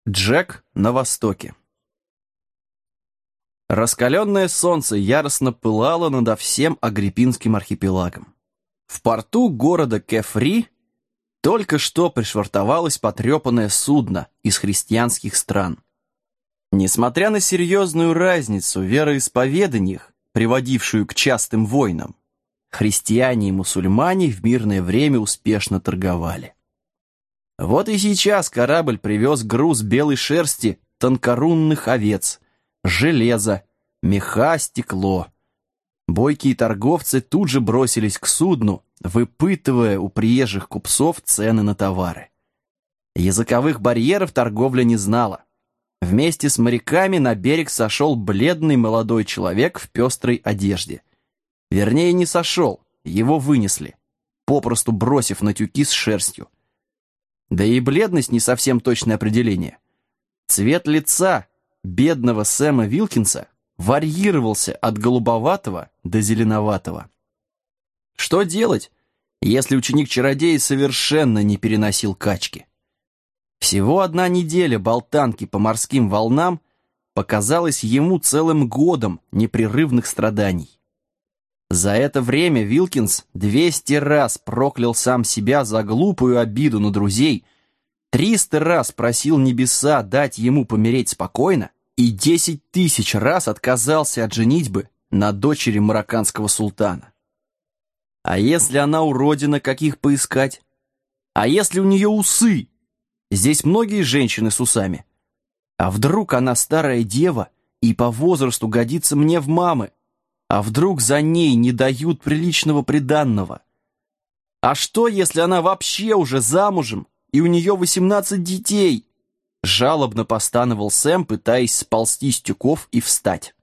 Джек на востоке. Раскаленное солнце яростно пылало над всем Агриппинским архипелагом. В порту города Кефри только что пришвартовалось потрепанное судно из христианских стран. Несмотря на серьезную разницу в вероисповеданиях, приводившую к частым войнам, христиане и мусульмане в мирное время успешно торговали. Вот и сейчас корабль привез груз белой шерсти тонкорунных овец, железа, меха, стекло. Бойкие торговцы тут же бросились к судну, выпытывая у приезжих купцов цены на товары. Языковых барьеров торговля не знала. Вместе с моряками на берег сошел бледный молодой человек в пестрой одежде. Вернее, не сошел, его вынесли, попросту бросив на тюки с шерстью. Да и бледность не совсем точное определение. Цвет лица бедного Сэма Вилкинса варьировался от голубоватого до зеленоватого. Что делать, если ученик-чародей совершенно не переносил качки? Всего одна неделя болтанки по морским волнам показалась ему целым годом непрерывных страданий. За это время Вилкинс 200 раз проклял сам себя за глупую обиду на друзей, 300 раз просил небеса дать ему помереть спокойно и 10 тысяч раз отказался от женитьбы на дочери марокканского султана. А если она уродина, как их поискать? А если у нее усы? Здесь многие женщины с усами. А вдруг она старая дева и по возрасту годится мне в мамы? А вдруг за ней не дают приличного приданного? А что, если она вообще уже замужем, и у нее 18 детей? Жалобно постановал Сэм, пытаясь сползти с тюков и встать.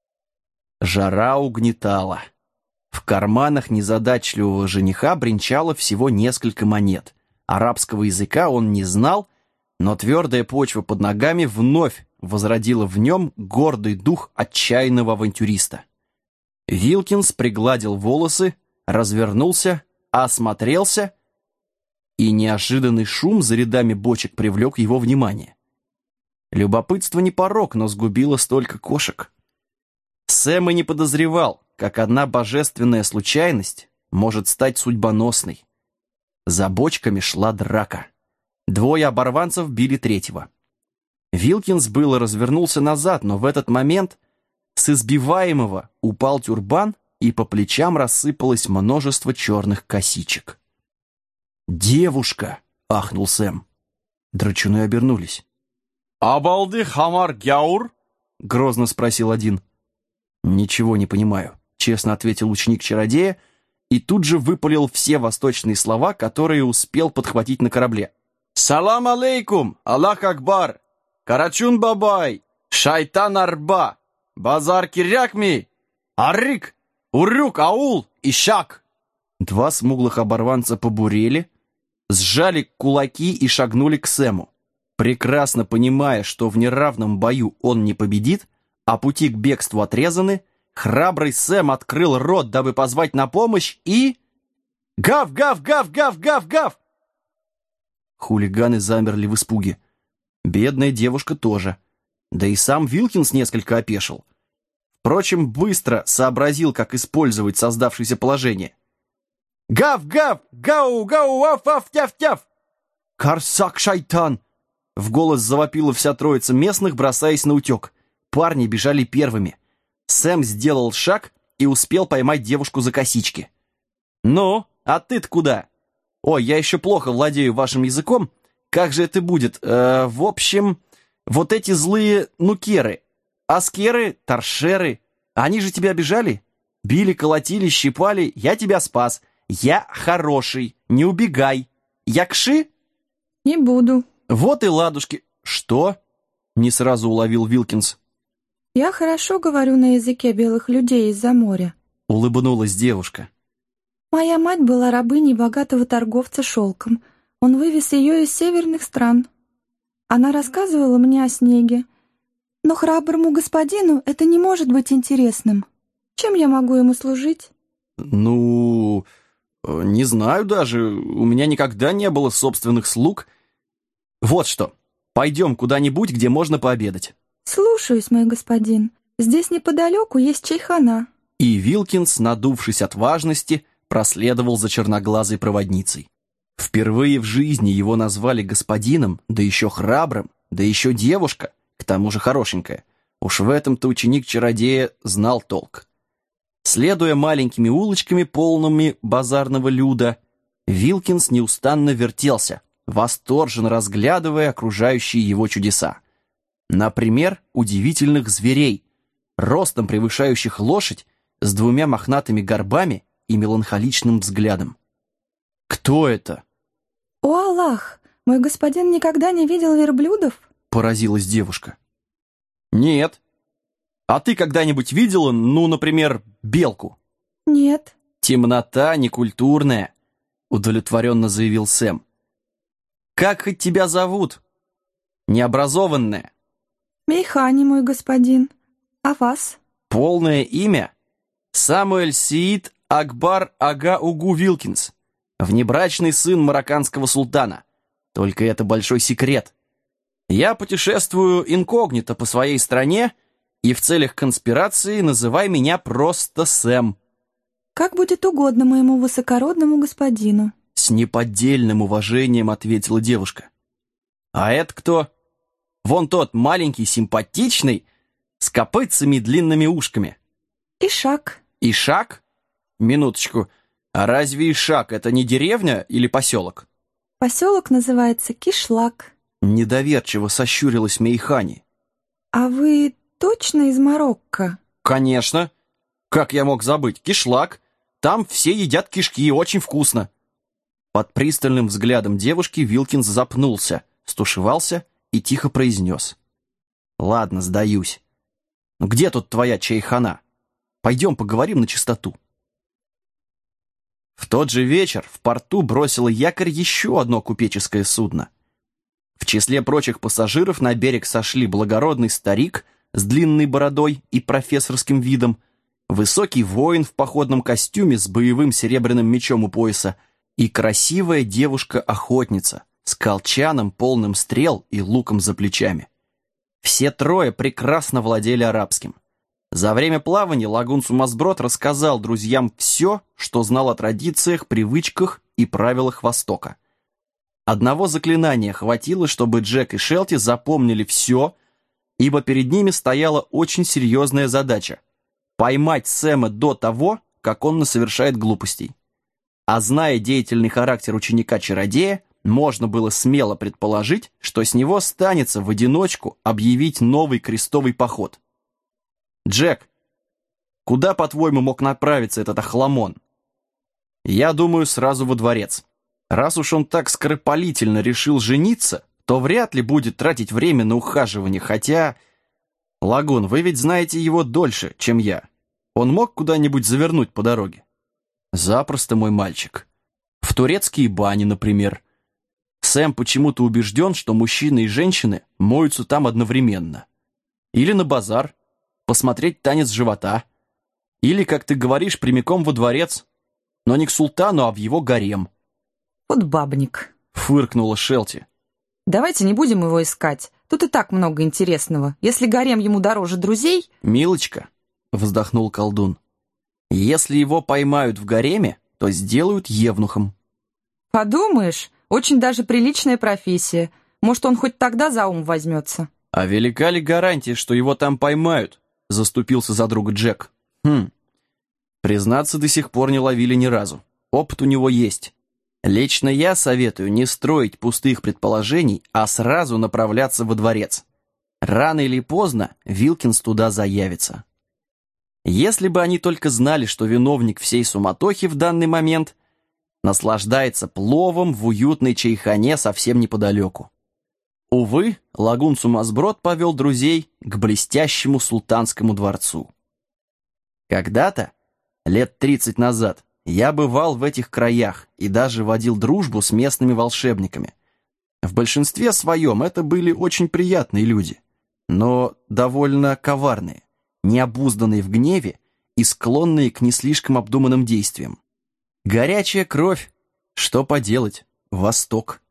Жара угнетала. В карманах незадачливого жениха бренчало всего несколько монет. Арабского языка он не знал, но твердая почва под ногами вновь возродила в нем гордый дух отчаянного авантюриста. Вилкинс пригладил волосы, развернулся, осмотрелся, и неожиданный шум за рядами бочек привлек его внимание. Любопытство не порок, но сгубило столько кошек. Сэм и не подозревал, как одна божественная случайность может стать судьбоносной. За бочками шла драка. 2 оборванцев били 3-го. Вилкинс было развернулся назад, но в этот момент с избиваемого упал тюрбан, и по плечам рассыпалось множество черных косичек. «Девушка!» — ахнул Сэм. Драчуны обернулись. «Абалды хамар гяур?» — грозно спросил один. «Ничего не понимаю», — честно ответил ученик-чародея, и тут же выпалил все восточные слова, которые успел подхватить на корабле. «Салам алейкум! Аллах акбар! Карачун бабай! Шайтан арба! Базар кирякми! Аррик! Урюк аул! Ишак!» 2 смуглых оборванца побурели, сжали кулаки и шагнули к Сэму. Прекрасно понимая, что в неравном бою он не победит, а пути к бегству отрезаны, храбрый Сэм открыл рот, дабы позвать на помощь, и... «Гав, гав, гав, гав, гав, гав!» Хулиганы замерли в испуге. Бедная девушка тоже. Да и сам Вилкинс несколько опешил. Впрочем, быстро сообразил, как использовать создавшееся положение. «Гав, гав, гау, гау, аф, аф, тяв, тяв!» «Карсак, шайтан!» В голос завопила вся троица местных, бросаясь на утек. Парни бежали первыми. Сэм сделал шаг и успел поймать девушку за косички. «Ну, а ты-то куда? Ой, я еще плохо владею вашим языком. Как же это будет? В общем, вот эти злые нукеры, аскеры, торшеры, они же тебя обижали? Били, колотили, щипали, я тебя спас. Я хороший, не убегай. Якши?» «Не буду». «Вот и ладушки». «Что?» — не сразу уловил Вилкинс. «Я хорошо говорю на языке белых людей из-за моря», — улыбнулась девушка. «Моя мать была рабыней богатого торговца шелком. Он вывез ее из северных стран. Она рассказывала мне о снеге. Но храброму господину это не может быть интересным. Чем я могу ему служить?» «Ну, не знаю даже. У меня никогда не было собственных слуг. Вот что. Пойдем куда-нибудь, где можно пообедать». «Слушаюсь, мой господин. Здесь неподалеку есть чайхана». И Вилкинс, надувшись от важности, проследовал за черноглазой проводницей. Впервые в жизни его назвали господином, да еще храбрым, да еще девушка, к тому же хорошенькая. Уж в этом-то ученик-чародея знал толк. Следуя маленькими улочками, полными базарного люда, Вилкинс неустанно вертелся, восторженно разглядывая окружающие его чудеса. Например, удивительных зверей, ростом превышающих лошадь, с двумя мохнатыми горбами и меланхоличным взглядом. «Кто это?» «О, Аллах! Мой господин никогда не видел верблюдов?» — поразилась девушка. «Нет. А ты когда-нибудь видела, ну, например, белку?» «Нет». «Темнота некультурная», — удовлетворенно заявил Сэм. «Как хоть тебя зовут? Необразованная?» «Мейхани, мой господин. А вас?» «Полное имя? Самуэль Сиид Акбар Ага Угу Вилкинс, внебрачный сын марокканского султана. Только это большой секрет. Я путешествую инкогнито по своей стране, и в целях конспирации называй меня просто Сэм». «Как будет угодно моему высокородному господину». С неподдельным уважением ответила девушка. «А это кто? Вон тот маленький, симпатичный, с копытцами и длинными ушками». «Ишак». «Ишак? Минуточку. А разве Ишак — это не деревня или поселок?» «Поселок называется Кишлак». Недоверчиво сощурилась Мейхани. «А вы точно из Марокко?» «Конечно. Как я мог забыть? Кишлак. Там все едят кишки, очень вкусно». Под пристальным взглядом девушки Вилкинс запнулся, стушевался и тихо произнес: «Ладно, сдаюсь. Ну где тут твоя чайхана? Пойдем поговорим на чистоту». В тот же вечер в порту бросило якорь еще одно купеческое судно. В числе прочих пассажиров на берег сошли благородный старик с длинной бородой и профессорским видом, высокий воин в походном костюме с боевым серебряным мечом у пояса и красивая девушка-охотница с колчаном, полным стрел и луком за плечами. Все трое прекрасно владели арабским. За время плавания Лагун Сумасброд рассказал друзьям все, что знал о традициях, привычках и правилах Востока. Одного заклинания хватило, чтобы Джек и Шелти запомнили все, ибо перед ними стояла очень серьезная задача — поймать Сэма до того, как он насовершает глупостей. А зная деятельный характер ученика-чародея, можно было смело предположить, что с него станется в одиночку объявить новый крестовый поход. «Джек, куда, по-твоему, мог направиться этот охламон?» «Я думаю, сразу во дворец. Раз уж он так скоропалительно решил жениться, то вряд ли будет тратить время на ухаживание, хотя... Лагун, вы ведь знаете его дольше, чем я. Он мог куда-нибудь завернуть по дороге?» «Запросто, мой мальчик. В турецкие бани, например. Сэм почему-то убежден, что мужчины и женщины моются там одновременно. Или на базар, посмотреть танец живота. Или, как ты говоришь, прямиком во дворец, но не к султану, а в его гарем». «Вот бабник», — фыркнула Шелти. «Давайте не будем его искать. Тут и так много интересного. Если гарем ему дороже друзей...» «Милочка», — вздохнул колдун, — «если его поймают в гареме, то сделают евнухом». «Подумаешь, очень даже приличная профессия. Может, он хоть тогда за ум возьмется». «А велика ли гарантия, что его там поймают?» — заступился за друга Джек. Признаться, до сих пор не ловили ни разу. Опыт у него есть. Лично я советую не строить пустых предположений, а сразу направляться во дворец. Рано или поздно Вилкинс туда заявится. Если бы они только знали, что виновник всей суматохи в данный момент наслаждается пловом в уютной чайхане совсем неподалеку. Увы, Лагун Сумасброд повел друзей к блестящему султанскому дворцу. Когда-то, лет 30 назад, я бывал в этих краях и даже водил дружбу с местными волшебниками. В большинстве своем это были очень приятные люди, но довольно коварные, необузданные в гневе и склонные к не слишком обдуманным действиям. Горячая кровь, что поделать, Восток.